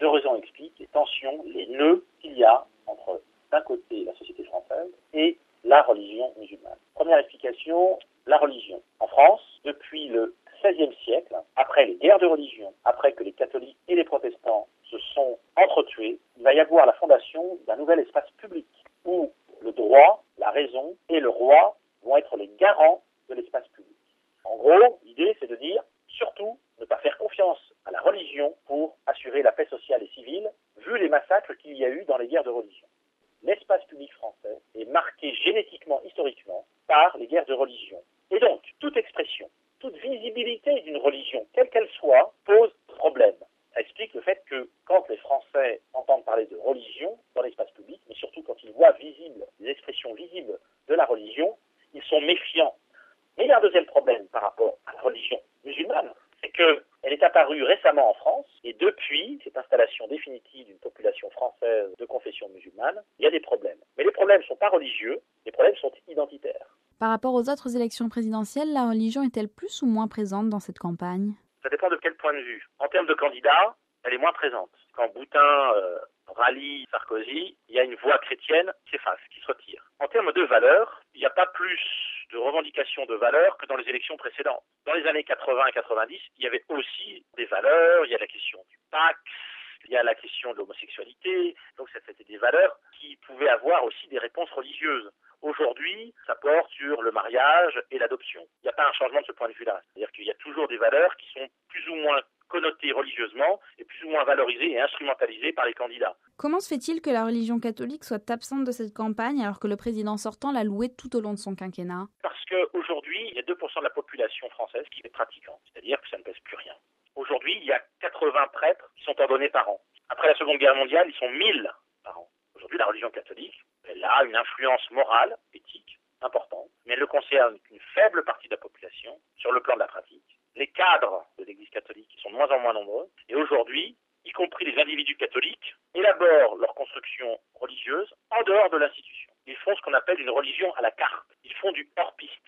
Deux raisons expliquent les tensions, les nœuds qu'il y a entre, d'un côté, la société française et la religion musulmane. Première explication, la religion. En France, depuis le XVIe siècle, après les guerres de religion, après que les catholiques et les protestants se sont entretués, il va y avoir la fondation d'un nouvel espace public où le droit, la raison et le roi vont être les garants de l'espace public. En gros, l'idée, c'est de dire, surtout, ne pas faire confiance à la religion pour assurer la paix sociale et civile, vu les massacres qu'il y a eu dans les guerres de religion. L'espace public français est marqué génétiquement, historiquement, par les guerres de religion. Et donc, toute expression, toute visibilité d'une religion, quelle qu'elle soit, pose problème. Ça explique le fait que quand les Français entendent parler de religion dans l'espace public, mais surtout quand ils voient visibles, des expressions visibles de la religion, ils sont méfiants. Mais il y a un deuxième problème par rapport à la religion musulmane, c'est qu'elle est apparue récemment en France, et depuis cette installation définitive d'une population française de confession musulmane, il y a des problèmes. Mais les problèmes ne sont pas religieux, les problèmes sont identitaires. Par rapport aux autres élections présidentielles, la religion est-elle plus ou moins présente dans cette campagne ? Ça dépend de quel point de vue. En termes de candidats, elle est moins présente. Quand Boutin rallie Sarkozy, il y a une voix chrétienne qui s'efface, qui se retire. En termes de valeurs, il n'y a pas plus de revendications de valeurs que dans les élections précédentes. Dans les années 80 et 90, il y avait aussi des valeurs, il y a la question du Pax, il y a la question de l'homosexualité, donc c'était des valeurs qui pouvaient avoir aussi des réponses religieuses. Aujourd'hui, ça porte sur le mariage et l'adoption. Il n'y a pas un changement de ce point de vue-là. C'est-à-dire qu'il y a toujours des valeurs qui sont plus ou moins connotées religieusement et plus ou moins valorisées et instrumentalisées par les candidats. Comment se fait-il que la religion catholique soit absente de cette campagne alors que le président sortant l'a louée tout au long de son quinquennat ? Parce qu'aujourd'hui, il y a 2% de la population française qui est pratiquante, c'est-à-dire que ça ne pèse plus rien. Aujourd'hui, il y a 80 prêtres qui sont ordonnés par an. Après la Seconde Guerre mondiale, ils sont 1000 par an. Aujourd'hui, la religion catholique, elle a une influence morale, éthique, importante, mais elle ne concerne qu'une faible partie de la population sur le plan de la pratique. Les cadres de l'Église catholique sont de moins en moins nombreux, et aujourd'hui, y compris les individus catholiques, élaborent leur construction religieuse en dehors de l'institution. Ils font ce qu'on appelle une religion à la carte. Ils font du hors-piste.